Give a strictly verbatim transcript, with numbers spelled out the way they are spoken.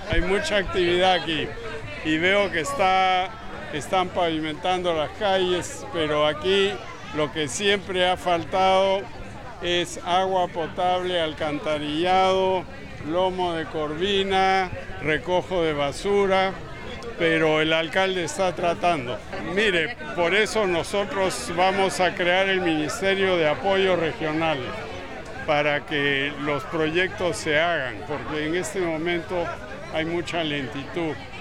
hay mucha actividad aquí y veo que está, están pavimentando las calles, pero aquí lo que siempre ha faltado es agua potable, alcantarillado, lomo de corvina, recojo de basura, pero el alcalde está tratando. Mire, por eso nosotros vamos a crear el Ministerio de Apoyo Regional, para que los proyectos se hagan, porque en este momento hay mucha lentitud.